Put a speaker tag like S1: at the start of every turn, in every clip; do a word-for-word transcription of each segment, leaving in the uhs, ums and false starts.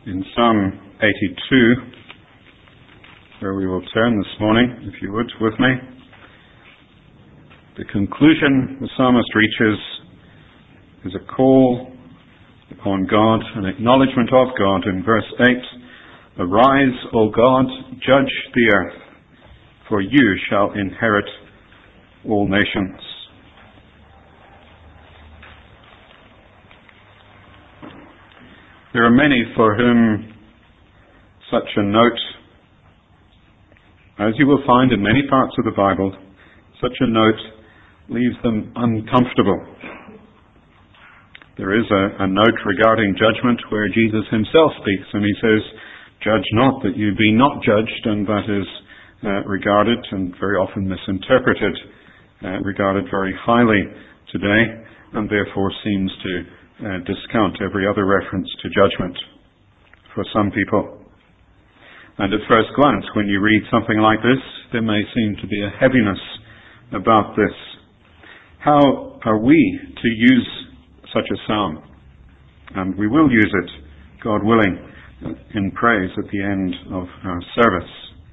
S1: in Psalm eighty-two, where we will turn this morning, if you would, with me. The conclusion the psalmist reaches is a call upon God, an acknowledgement of God in verse eight. Arise, O God, judge the earth, for you shall inherit all nations. There are many for whom such a note, as you will find in many parts of the Bible, such a note leaves them uncomfortable. There is a, a note regarding judgment where Jesus himself speaks, and he says, "Judge not that you be not judged," and that is uh, regarded and very often misinterpreted, uh, regarded very highly today, and therefore seems to uh, discount every other reference to judgment for some people. And at first glance, when you read something like this, there may seem to be a heaviness about this. How are we to use such a psalm? And we will use it, God willing, in praise at the end of our service.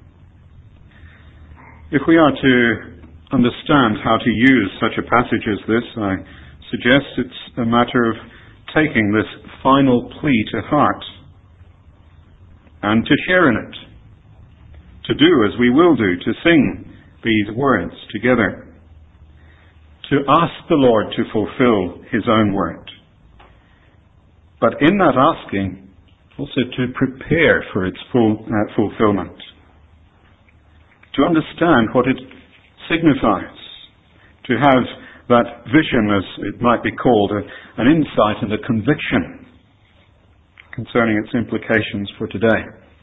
S1: If we are to understand how to use such a passage as this, I suggest it's a matter of taking this final plea to heart and to share in it, to do as we will do, to sing these words together, to ask the Lord to fulfill his own word, but in that asking also to prepare for its full uh, fulfillment, to understand what it signifies, to have that vision, as it might be called, a, an insight and a conviction concerning its implications for today,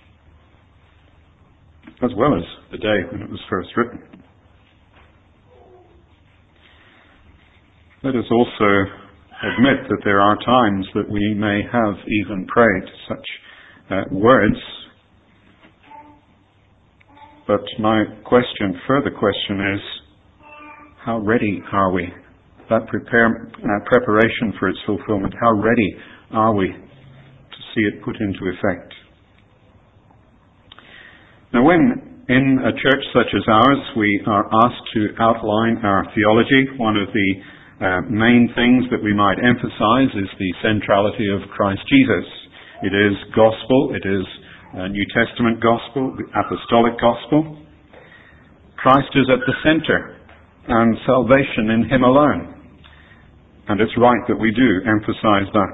S1: as well as the day when it was first written. Let us also admit that there are times that we may have even prayed such uh, words. But my question, further question is, how ready are we? That prepare, uh, preparation for its fulfillment, how ready are we to see it put into effect? Now, when in a church such as ours we are asked to outline our theology, one of the uh, main things that we might emphasize is the centrality of Christ Jesus. It is gospel, it is uh, New Testament gospel, the apostolic gospel. Christ is at the center, and salvation in him alone. And it's right that we do emphasize that.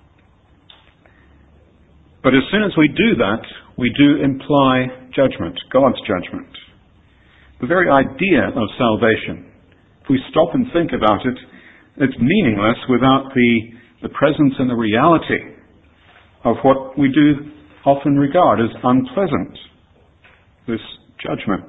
S1: But as soon as we do that, we do imply judgment, God's judgment. The very idea of salvation, if we stop and think about it, it's meaningless without the, the presence and the reality of what we do often regard as unpleasant, this judgment.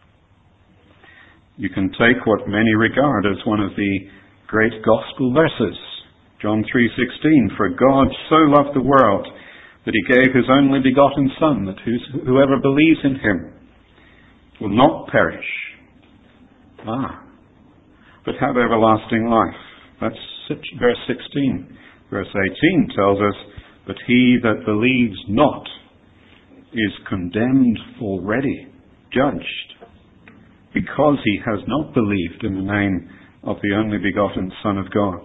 S1: You can take what many regard as one of the great gospel verses, John three sixteen, "For God so loved the world that he gave his only begotten Son, that whoever believes in him will not perish, ah, but have everlasting life." That's verse sixteen. Verse eighteen tells us, "But he that believes not is condemned already, judged, because he has not believed in the name of the only begotten Son of God."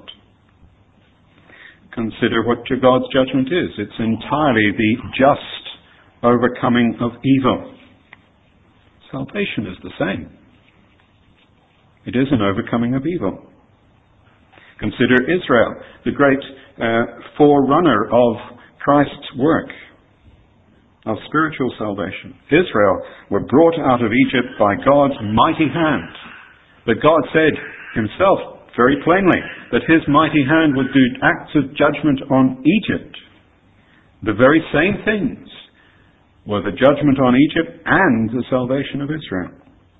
S1: Consider what God's judgment is. It's entirely the just overcoming of evil. Salvation is the same. It is an overcoming of evil. Consider Israel, the great uh, forerunner of Christ's work of spiritual salvation. Israel were brought out of Egypt by God's mighty hand. But God said himself very plainly that his mighty hand would do acts of judgment on Egypt. The very same things were the judgment on Egypt and the salvation of Israel.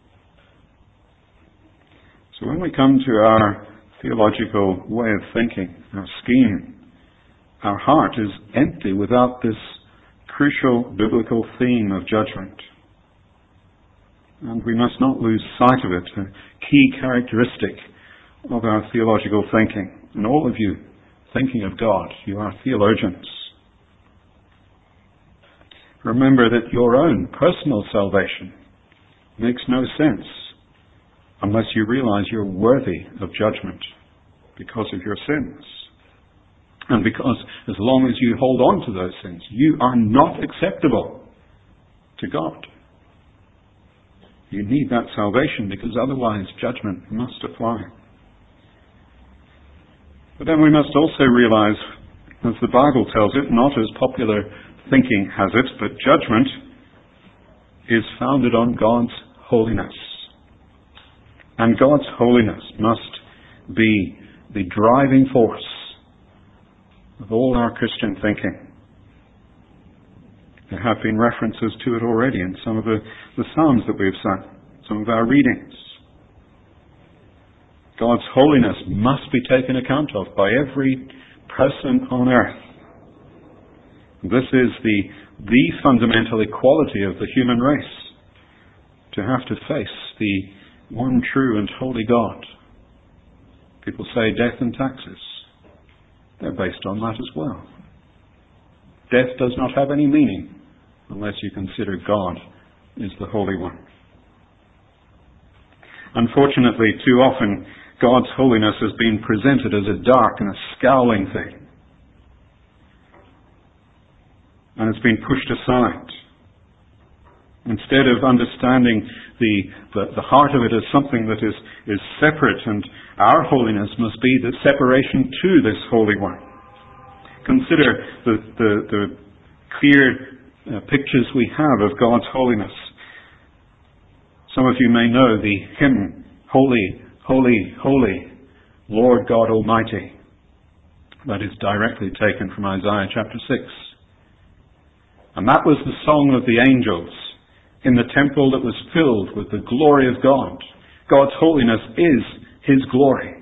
S1: So when we come to our theological way of thinking, our scheme, our heart is empty without this crucial biblical theme of judgment. And we must not lose sight of it, a key characteristic of our theological thinking. And all of you thinking of God, you are theologians. Remember that your own personal salvation makes no sense unless you realize you're worthy of judgment because of your sins. And because as long as you hold on to those sins, you are not acceptable to God. You need that salvation because otherwise judgment must apply. But then we must also realize, as the Bible tells it, not as popular thinking has it, but judgment is founded on God's holiness. And God's holiness must be the driving force of all our Christian thinking. There have been references to it already in some of the, the Psalms that we've sung, some of our readings. God's holiness must be taken account of by every person on earth. This is the, the fundamental equality of the human race, to have to face the one true and holy God. People say death and taxes. They're based on that as well. Death does not have any meaning unless you consider God is the Holy One. Unfortunately, too often, God's holiness has been presented as a dark and a scowling thing. And it's been pushed aside. Instead of understanding the, the, the heart of it as something that is, is separate, and our holiness must be the separation to this Holy One. Consider the, the, the clear uh, pictures we have of God's holiness. Some of you may know the hymn, Holy, Holy, Holy, Lord God Almighty. That is directly taken from Isaiah chapter six. And that was the song of the angels in the temple that was filled with the glory of God. God's holiness is His glory.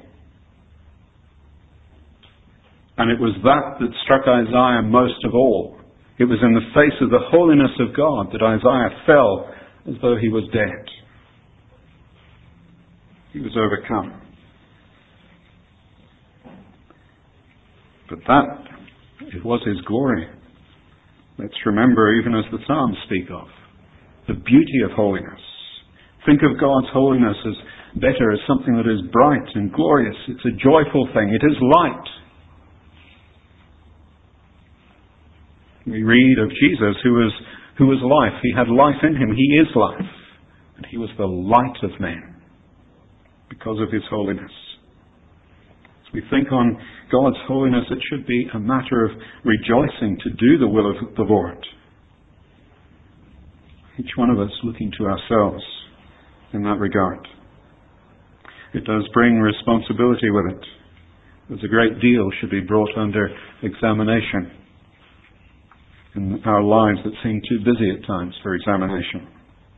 S1: And it was that that struck Isaiah most of all. It was in the face of the holiness of God that Isaiah fell as though he was dead. He was overcome. But that, it was His glory. Let's remember, even as the Psalms speak of, the beauty of holiness. Think of God's holiness as better, as something that is bright and glorious. It's a joyful thing. It is light. We read of Jesus, who was, who was life. He had life in Him. He is life. And He was the light of men because of His holiness. As we think on God's holiness, it should be a matter of rejoicing to do the will of the Lord. Each one of us looking to ourselves in that regard. It does bring responsibility with it. There's a great deal should be brought under examination in our lives that seem too busy at times for examination.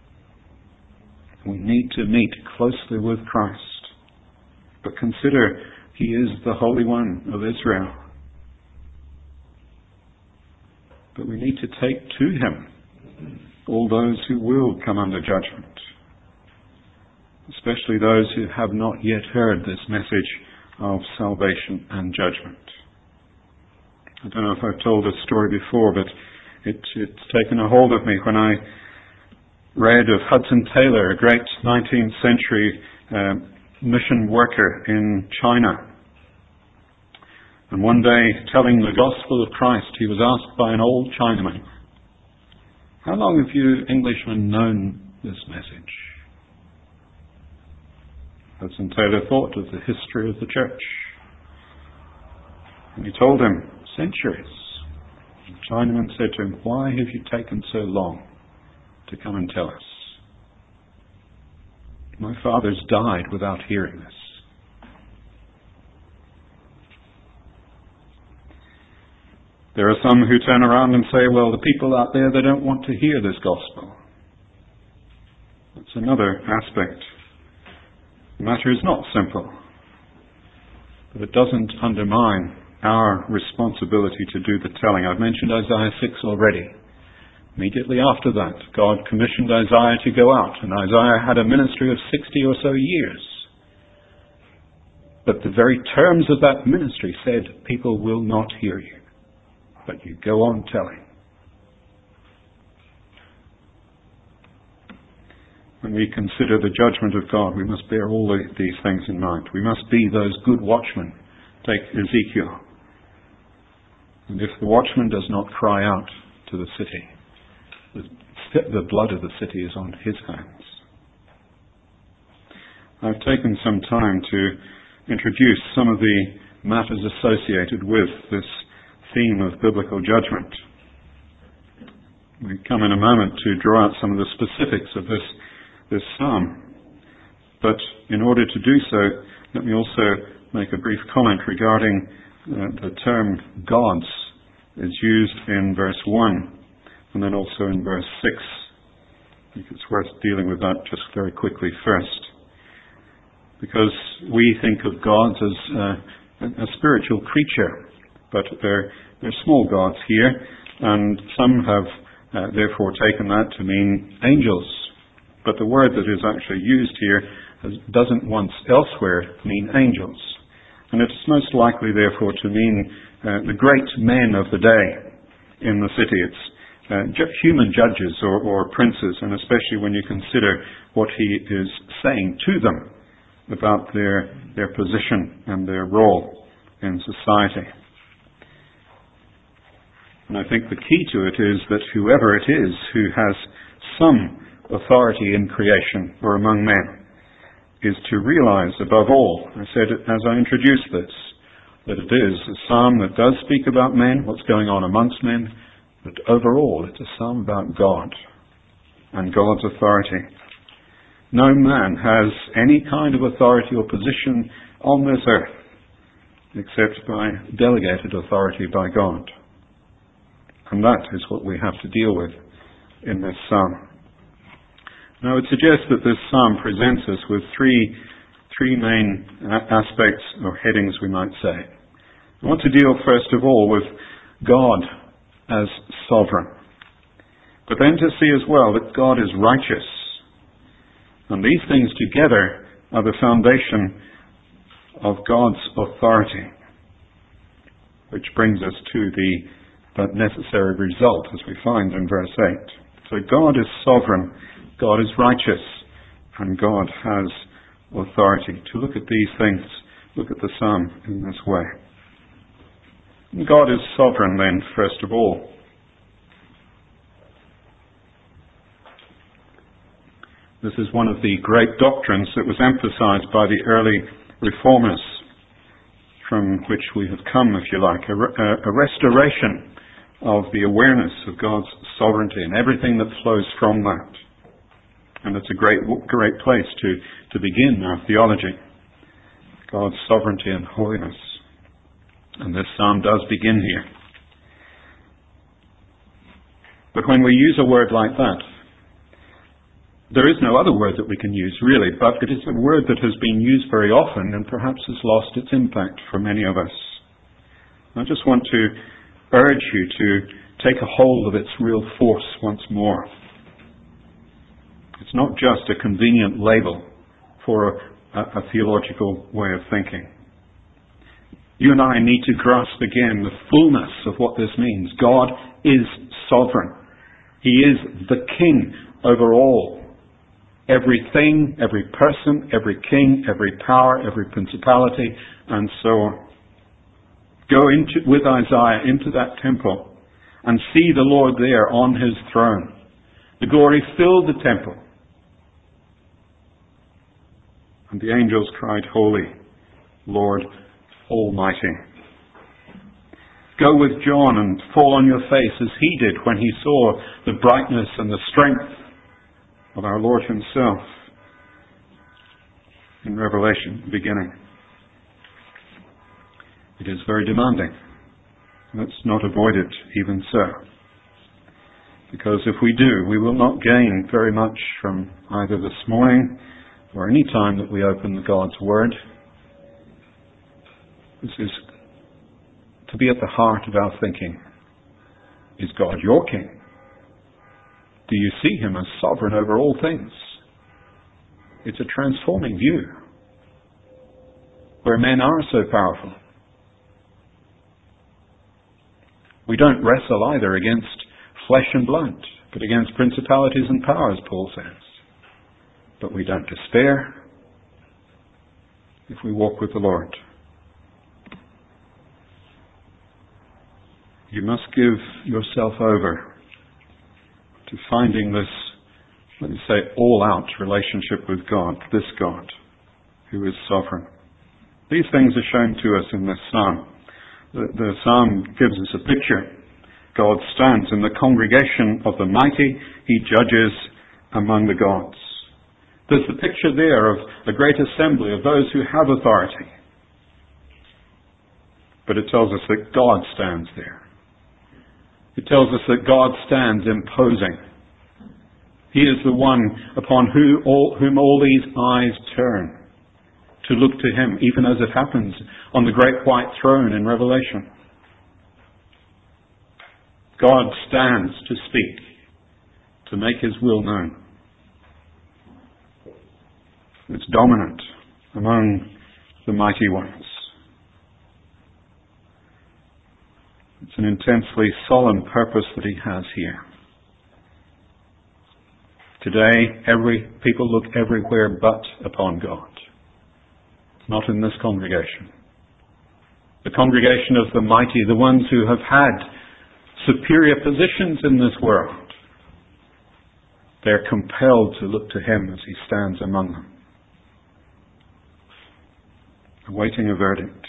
S1: We need to meet closely with Christ. But consider, He is the Holy One of Israel. But we need to take to Him all those who will come under judgment, especially those who have not yet heard this message of salvation and judgment. I don't know if I've told this story before, but it, it's taken a hold of me when I read of Hudson Taylor, a great nineteenth century uh, mission worker in China. And one day, telling the gospel of Christ, he was asked by an old Chinaman, "How long have you Englishmen known this message?" Hudson Taylor thought of the history of the church. And he told him, "Centuries." The Chinaman said to him, "Why have you taken so long to come and tell us? My fathers died without hearing this." There are some who turn around and say, "Well, the people out there, they don't want to hear this gospel." That's another aspect. The matter is not simple, but it doesn't undermine our responsibility to do the telling. I've mentioned Isaiah six already. Immediately after that, God commissioned Isaiah to go out, and Isaiah had a ministry of sixty or so years. But the very terms of that ministry said, people will not hear you, but you go on telling. When we consider the judgment of God, we must bear all the, these things in mind. We must be those good watchmen. Take Ezekiel. And if the watchman does not cry out to the city, the, the blood of the city is on his hands. I've taken some time to introduce some of the matters associated with this theme of biblical judgment. We come in a moment to draw out some of the specifics of this, this psalm. But in order to do so, let me also make a brief comment regarding uh, the term gods is used in verse one and then also in verse six. I think it's worth dealing with that just very quickly first. Because we think of gods as uh, a spiritual creature, but they're, they're small gods here, and some have uh, therefore taken that to mean angels. But the word that is actually used here has, doesn't once elsewhere mean angels. And it's most likely therefore to mean uh, the great men of the day in the city. It's uh, ju- human judges or, or princes, and especially when you consider what he is saying to them about their their position and their role in society. And I think the key to it is that whoever it is who has some authority in creation or among men is to realize above all, I said it as I introduced this, that it is a psalm that does speak about men, what's going on amongst men, but overall it's a psalm about God and God's authority. No man has any kind of authority or position on this earth except by delegated authority by God. And that is what we have to deal with in this psalm. Now, I would suggest that this psalm presents us with three, three main aspects or headings, we might say. I want to deal first of all with God as sovereign, but then to see as well that God is righteous. And these things together are the foundation of God's authority, which brings us to the, the necessary result, as we find in verse eight. So God is sovereign, God is righteous, and God has authority. To look at these things, look at the psalm in this way. God is sovereign then, first of all. This is one of the great doctrines that was emphasized by the early reformers, from which we have come, if you like, a, a restoration of the awareness of God's sovereignty and everything that flows from that. And it's a great, great place to, to begin our theology, God's sovereignty and holiness. And this psalm does begin here. But when we use a word like that, there is no other word that we can use, really, but it is a word that has been used very often and perhaps has lost its impact for many of us. I just want to urge you to take a hold of its real force once more. It's not just a convenient label for a, a theological way of thinking. You and I need to grasp again the fullness of what this means. God is sovereign. He is the king over all. Everything, every person, every king, every power, every principality, and so on. Go into, with Isaiah into that temple and see the Lord there on his throne. The glory filled the temple. And the angels cried, Holy, Lord Almighty. Go with John and fall on your face as he did when he saw the brightness and the strength of our Lord himself in Revelation, the beginning. It is very demanding. Let's not avoid it even so. Because if we do, we will not gain very much from either this morning or any time that we open God's Word. This is to be at the heart of our thinking. Is God your King? Do you see him as sovereign over all things? It's a transforming view, where men are so powerful. We don't wrestle either against flesh and blood, but against principalities and powers, Paul says. But we don't despair if we walk with the Lord. You must give yourself over to finding this, let me say, all-out relationship with God, this God, who is sovereign. These things are shown to us in this psalm. The, the psalm gives us a picture. God stands in the congregation of the mighty. He judges among the gods. There's the picture there of a great assembly of those who have authority. But it tells us that God stands there. It tells us that God stands imposing. He is the one upon who all, whom all these eyes turn to look to Him, even as it happens on the great white throne in Revelation. God stands to speak, to make His will known. It's dominant among the mighty ones. It's an intensely solemn purpose that He has here. Today, every people look everywhere but upon God. Not in this congregation. The congregation of the mighty, the ones who have had superior positions in this world, they're compelled to look to Him as He stands among them, awaiting a verdict.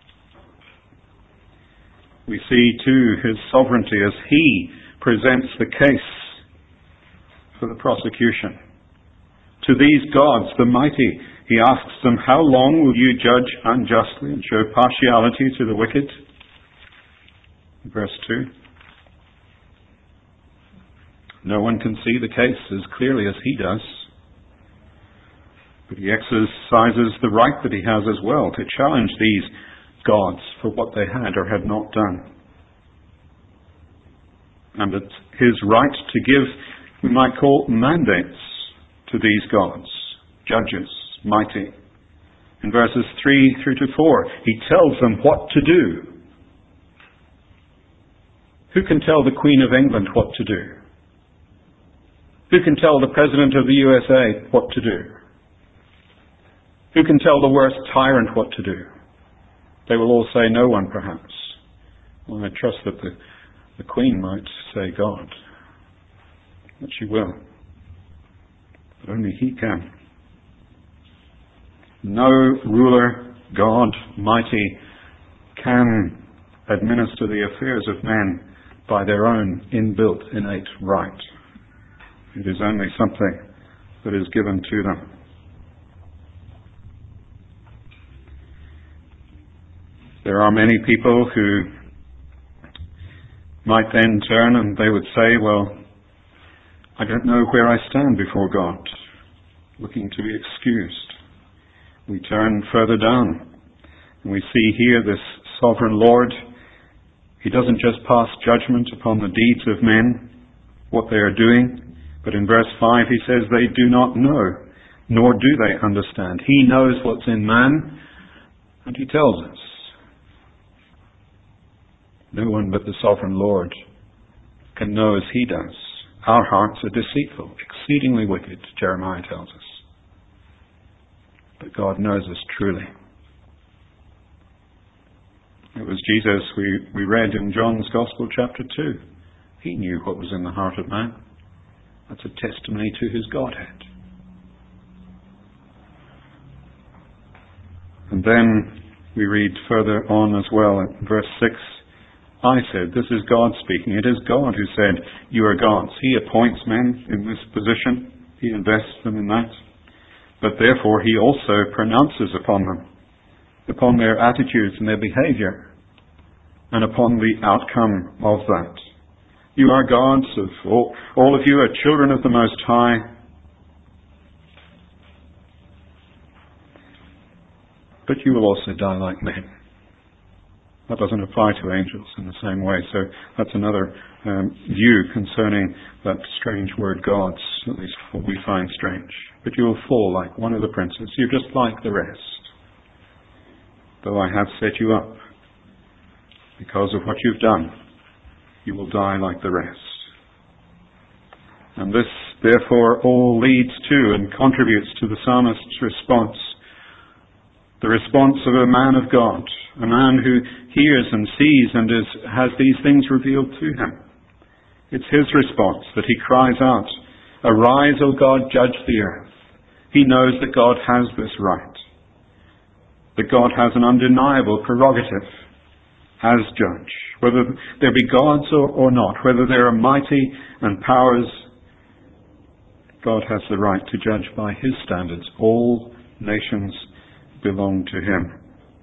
S1: We see too His sovereignty as He presents the case for the prosecution. To these gods, the mighty, He asks them, how long will you judge unjustly and show partiality to the wicked? Verse two. No one can see the case as clearly as He does. But He exercises the right that He has as well to challenge these gods for what they had or had not done. And it's His right to give, we might call, mandates to these gods, judges, mighty. In verses three through to four, He tells them what to do. Who can tell the Queen of England what to do? Who can tell the President of the U S A what to do? Who can tell the worst tyrant what to do? They will all say no one, perhaps. Well, I trust that the, the Queen might say God. That she will. But only He can. No ruler, God, mighty, can administer the affairs of men by their own inbuilt, innate right. It is only something that is given to them. There are many people who might then turn and they would say, well, I don't know where I stand before God, looking to be excused. We turn further down and we see here this sovereign Lord. He doesn't just pass judgment upon the deeds of men, what they are doing, but in verse five He says they do not know, nor do they understand. He knows what's in man, and He tells us. No one but the sovereign Lord can know as He does. Our hearts are deceitful, exceedingly wicked, Jeremiah tells us. But God knows us truly. It was Jesus we, we read in John's Gospel, chapter two. He knew what was in the heart of man. That's a testimony to His Godhead. And then we read further on as well at verse six. I said, this is God speaking. It is God who said, you are gods. He appoints men in this position. He invests them in that. But therefore He also pronounces upon them, upon their attitudes and their behavior, and upon the outcome of that. You are gods, of all, all of you are children of the Most High. But you will also die like men. That doesn't apply to angels in the same way. So that's another um, view concerning that strange word gods, at least what we find strange. But you will fall like one of the princes. You're just like the rest. Though I have set you up, because of what you've done, you will die like the rest. And this, therefore, all leads to and contributes to the psalmist's response. The response of a man of God, a man who hears and sees and is, has these things revealed to him. It's his response that he cries out, "Arise, O God, judge the earth." He knows that God has this right, that God has an undeniable prerogative as judge, whether there be gods or, or not, whether there are mighty and powers, God has the right to judge by his standards. All nations belong to him.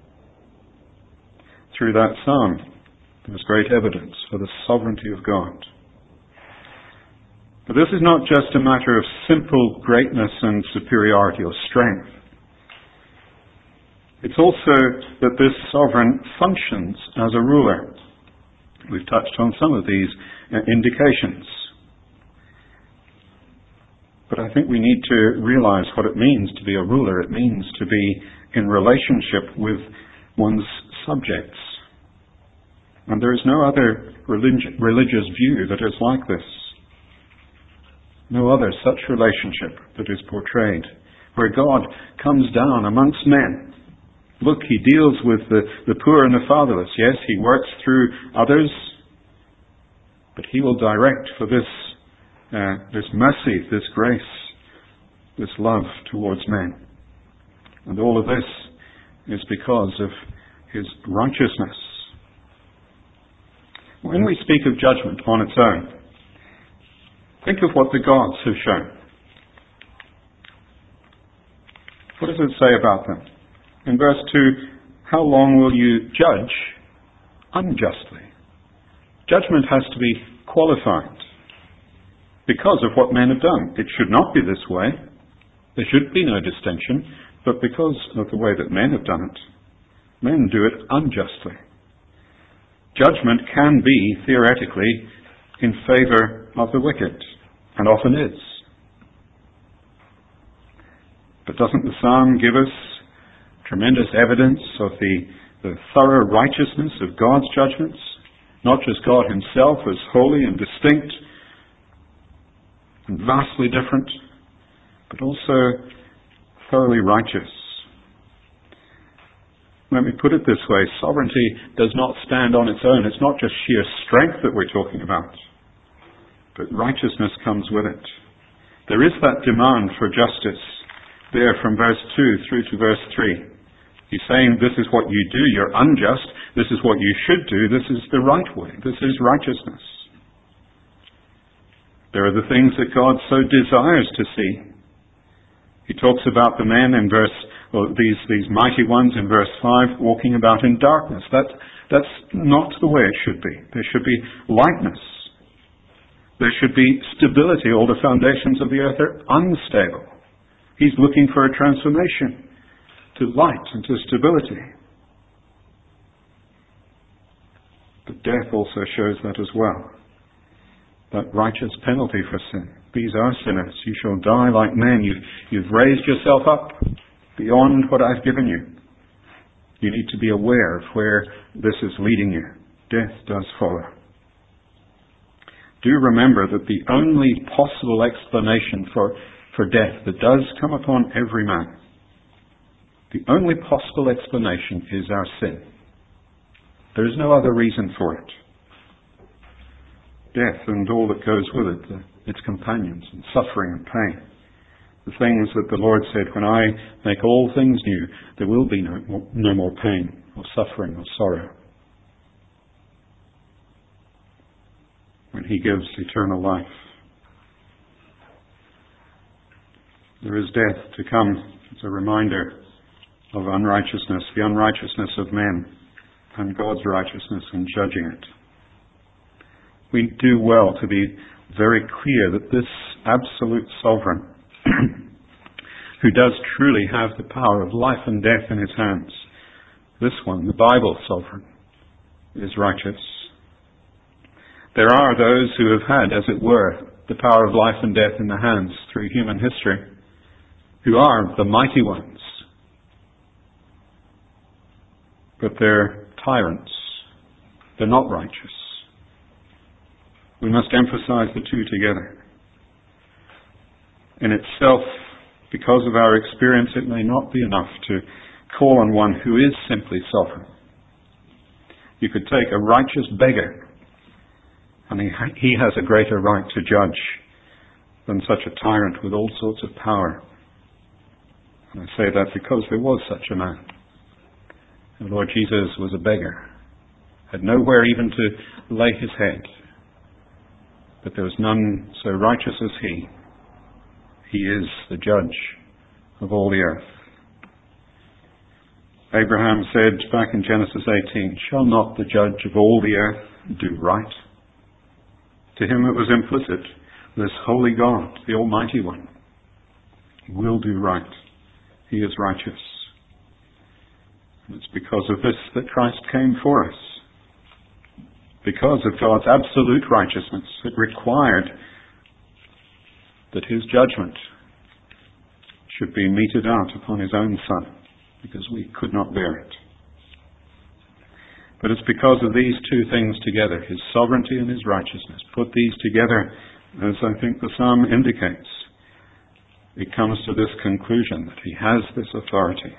S1: Through that psalm, there's great evidence for the sovereignty of God. But this is not just a matter of simple greatness and superiority or strength. It's also that this sovereign functions as a ruler. We've touched on some of these indications. But I think we need to realize what it means to be a ruler. It means to be in relationship with one's subjects. And there is no other relig- religious view that is like this. No other such relationship that is portrayed, where God comes down amongst men. Look, he deals with the, the poor and the fatherless. Yes, he works through others, but he will direct for this, uh, this mercy, this grace, this love towards men. And all of this is because of his righteousness. When we speak of judgment on its own, think of what the gods have shown. What does it say about them? In verse two, how long will you judge unjustly? Judgment has to be qualified because of what men have done. It should not be this way. There should be no distinction, but because of the way that men have done it, men do it unjustly. Judgment can be, theoretically, in favour of the wicked, and often is. But doesn't the psalm give us tremendous evidence of the, the thorough righteousness of God's judgments? Not just God himself as holy and distinct and vastly different, but also thoroughly righteous. Let me put it this way, sovereignty does not stand on its own. It's not just sheer strength that we're talking about, but righteousness comes with it. There is that demand for justice there from verse two through to verse three. He's saying this is what you do, you're unjust, this is what you should do, this is the right way, this is righteousness. There are the things that God so desires to see. He talks about the men in verse, or these, these mighty ones in verse five, walking about in darkness. That, that's not the way it should be. There should be lightness. There should be stability. All the foundations of the earth are unstable. He's looking for a transformation to light and to stability. But death also shows that as well. That righteous penalty for sin. These are sinners. You shall die like men. You've, you've raised yourself up beyond what I've given you. You need to be aware of where this is leading you. Death does follow. Do remember that the only possible explanation for, for death that does come upon every man, the only possible explanation is our sin. There is no other reason for it. Death and all that goes with it, the, its companions, and suffering and pain. The things that the Lord said, when I make all things new, there will be no more, no more pain or suffering or sorrow. When he gives eternal life. There is death to come. It's a reminder of unrighteousness, the unrighteousness of men, and God's righteousness in judging it. We do well to be very clear that this absolute sovereign, who does truly have the power of life and death in his hands, this one, the Bible sovereign, is righteous. There are those who have had, as it were, the power of life and death in their hands through human history, who are the mighty ones. But they're tyrants. They're not righteous. We must emphasize the two together. In itself, because of our experience, it may not be enough to call on one who is simply sovereign. You could take a righteous beggar, and he, he has a greater right to judge than such a tyrant with all sorts of power. And I say that because there was such a man. The Lord Jesus was a beggar, had nowhere even to lay his head. But there was none so righteous as he. He is the judge of all the earth. Abraham said back in Genesis eighteen, "Shall not the judge of all the earth do right?" To him it was implicit, this holy God, the Almighty One, He will do right. He is righteous. And it's because of this that Christ came for us. Because of God's absolute righteousness, it required that his judgment should be meted out upon his own Son, because we could not bear it. But it's because of these two things together, his sovereignty and his righteousness. Put these together, as I think the psalm indicates, it comes to this conclusion that he has this authority.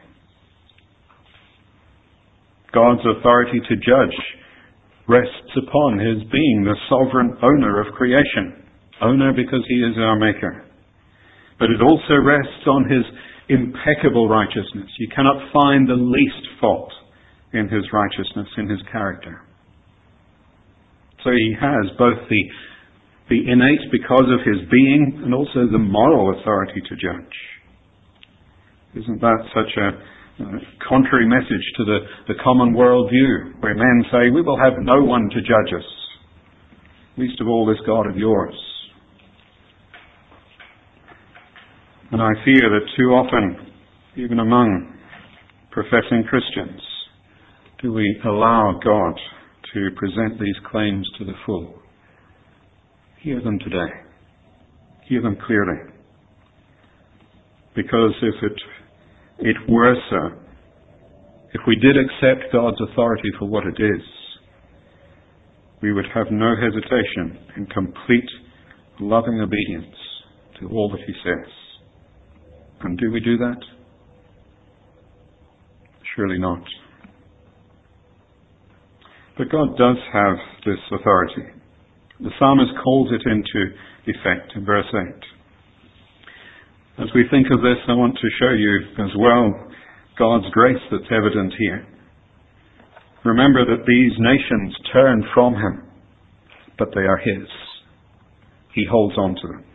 S1: God's authority to judge rests upon his being the sovereign owner of creation. Owner because he is our maker. But it also rests on his impeccable righteousness. You cannot find the least fault in his righteousness, in his character. So he has both the, the innate because of his being and also the moral authority to judge. Isn't that such a uh, contrary message to the, the common world view, where men say, we will have no one to judge us, least of all this God of yours. And I fear that too often, even among professing Christians, do we allow God to present these claims to the full. Hear them today. Hear them clearly. Because if it, it were so, if we did accept God's authority for what it is, we would have no hesitation in complete, loving obedience to all that he says. And do we do that? Surely not. But God does have this authority. The psalmist calls it into effect in verse eight. As we think of this, I want to show you as well God's grace that's evident here. Remember that these nations turn from him, but they are his. He holds on to them.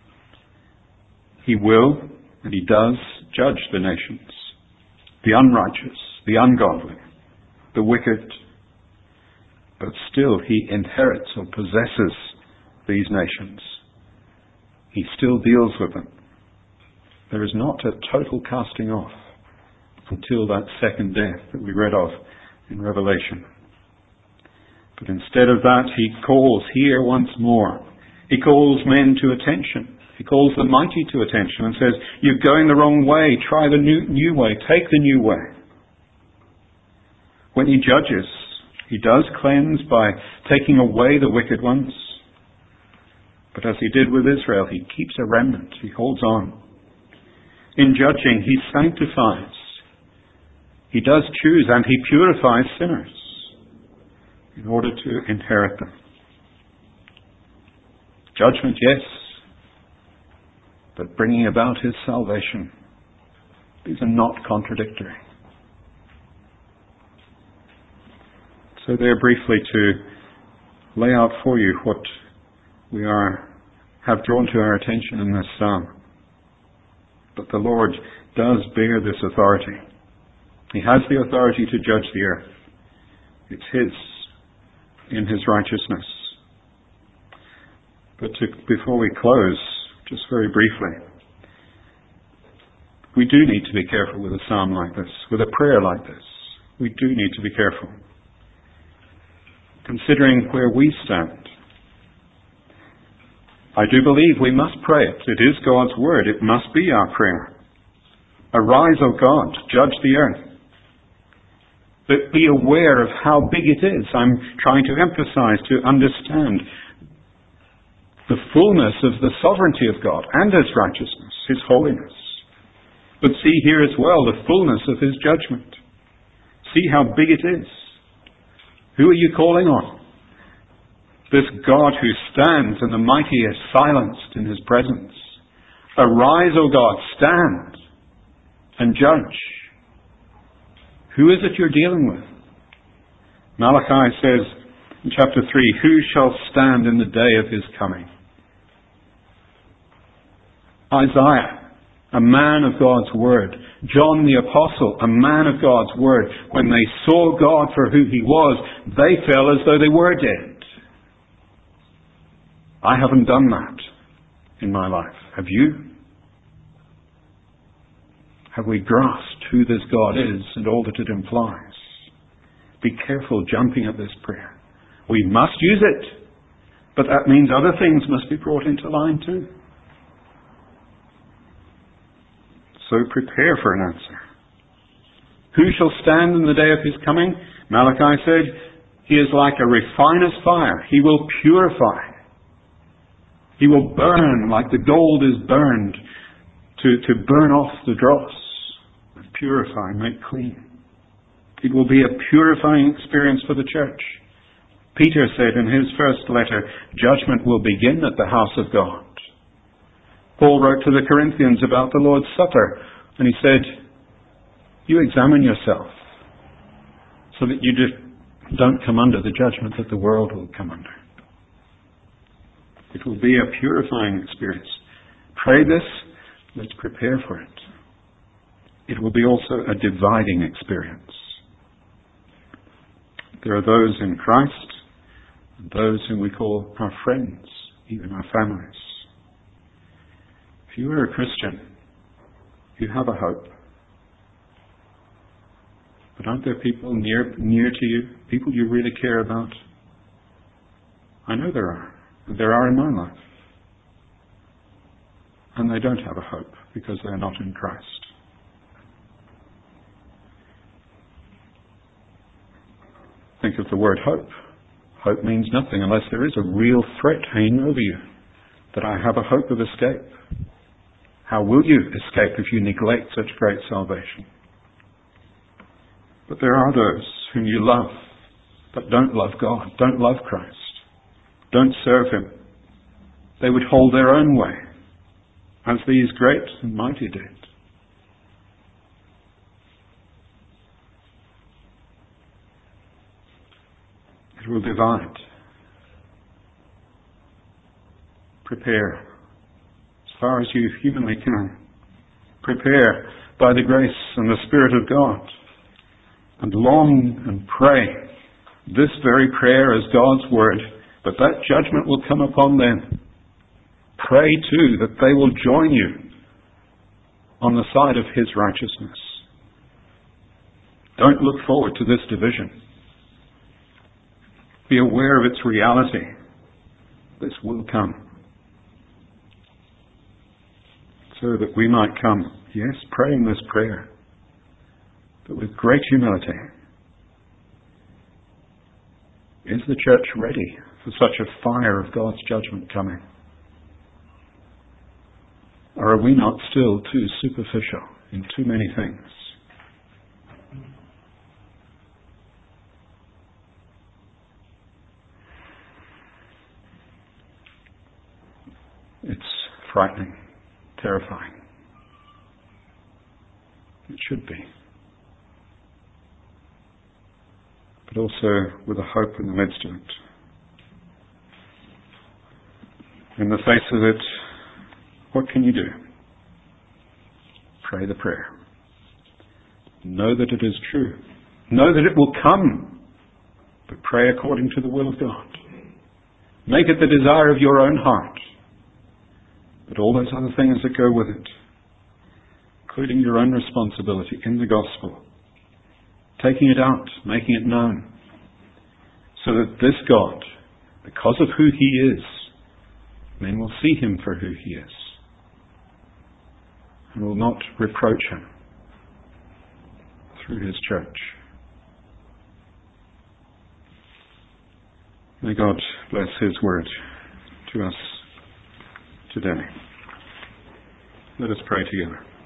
S1: He will, and he does, judge the nations, the unrighteous, the ungodly, the wicked. But still he inherits or possesses these nations. He still deals with them. There is not a total casting off until that second death that we read of in Revelation. But instead of that, he calls here once more. He calls men to attention. He calls the mighty to attention and says, you're going the wrong way. Try the new, new way. Take the new way. When he judges, he does cleanse by taking away the wicked ones. But as he did with Israel, he keeps a remnant. He holds on. In judging, he sanctifies. He does choose and he purifies sinners in order to inherit them. Judgment, yes, but bringing about his salvation. These are not contradictory. So there briefly to lay out for you what we are have drawn to our attention in this psalm. But the Lord does bear this authority. He has the authority to judge the earth. It's his in his righteousness. But to, before we close, just very briefly, we do need to be careful with a psalm like this, with a prayer like this. We do need to be careful. Considering where we stand, I do believe we must pray it. It is God's word. It must be our prayer. Arise, O God, judge the earth. But be aware of how big it is. I'm trying to emphasize, to understand the fullness of the sovereignty of God and His righteousness, His holiness. But see here as well the fullness of His judgment. See how big it is. Who are you calling on? This God who stands and the mighty are silenced in His presence. Arise, O God, stand and judge. Who is it you're dealing with? Malachi says in chapter three, who shall stand in the day of His coming? Isaiah, a man of God's Word. John the Apostle, a man of God's Word. When they saw God for who He was, they felt as though they were dead. I haven't done that in my life. Have you? Have we grasped who this God is and all that it implies? Be careful jumping at this prayer. We must use it, but that means other things must be brought into line too. So prepare for an answer. Who shall stand in the day of His coming? Malachi said, He is like a refiner's fire. He will purify. He will burn like the gold is burned to, to burn off the dross. Purify, make clean. It will be a purifying experience for the church. Peter said in his first letter, judgment will begin at the house of God. Paul wrote to the Corinthians about the Lord's Supper, and he said, you examine yourself so that you just don't come under the judgment that the world will come under. It will be a purifying experience. Pray this, let's prepare for it. It will be also a dividing experience. There are those in Christ, and those whom we call our friends, even our families. If you are a Christian, you have a hope. But aren't there people near near to you, people you really care about? I know there are. There are in my life. And they don't have a hope because they're not in Christ. Think of the word hope. Hope means nothing unless there is a real threat hanging over you, that I have a hope of escape. How will you escape if you neglect such great salvation? But there are those whom you love, but don't love God, don't love Christ, don't serve Him. They would hold their own way, as these great and mighty did. It will divide. Prepare, as far as you humanly can. Prepare by the grace and the Spirit of God. And long and pray this very prayer as God's Word, but that judgment will come upon them. Pray too that they will join you on the side of His righteousness. Don't look forward to this division. Be aware of its reality. This will come. So that we might come, yes, praying this prayer, but with great humility. Is the church ready for such a fire of God's judgment coming? Or are we not still too superficial in too many things? It's frightening, terrifying. It should be. But also with a hope in the midst of it. In the face of it, what can you do? Pray the prayer. Know that it is true. Know that it will come. But pray according to the will of God. Make it the desire of your own heart. But all those other things that go with it, including your own responsibility in the gospel, taking it out, making it known, so that this God, because of who He is, men will see Him for who He is, and will not reproach Him through His church. May God bless His word to us today. Let us pray together.